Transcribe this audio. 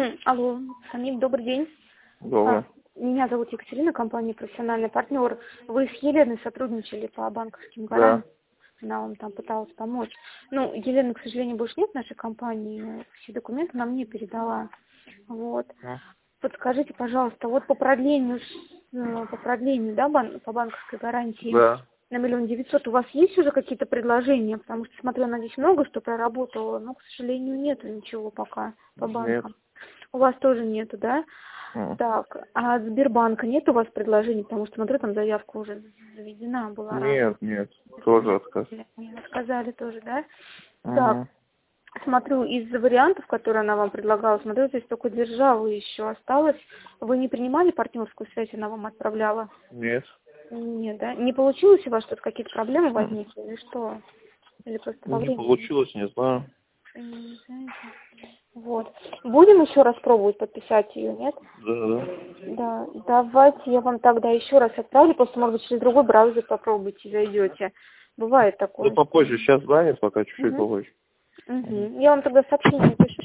Алло, Хамид, добрый день. Добрый. Меня зовут Екатерина, компания «Профессиональный партнер». Вы с Еленой сотрудничали по банковским Да. гарантиям. Она вам там пыталась помочь. Ну, Елены, к сожалению, больше нет в нашей компании. Все документы она мне передала. Вот. Подскажите, пожалуйста, вот по продлению, да, по банковской гарантии Да. на 1 900 000 у вас есть уже какие-то предложения? Потому что, смотрю, она здесь много что проработала, но, к сожалению, нету ничего пока по банкам. Нет. У вас тоже нету, да? М. Так, а от Сбербанка нет у вас предложений? Потому что, смотрю, там заявка уже заведена была ранее. Нет. Тоже отказ. Сказали тоже, да? Так, Мгм. смотрю, из вариантов, которые она вам предлагала, смотрю, здесь только держава еще осталось. Вы не принимали партнерскую связь, она вам отправляла? Нет. Нет, да? Не получилось у вас что-то, какие-то проблемы возникли или что? Или просто по Не времени? получилось, не знаю. Не знаете? Вот. Будем еще раз пробовать подписать ее, нет? Да. Да, давайте я вам тогда еще раз отправлю, просто, может быть, через другой браузер попробуйте, зайдете. Бывает Ну, такое. попозже. Сейчас занят, пока чуть-чуть Угу. попозже. Угу. Я вам тогда сообщение напишу.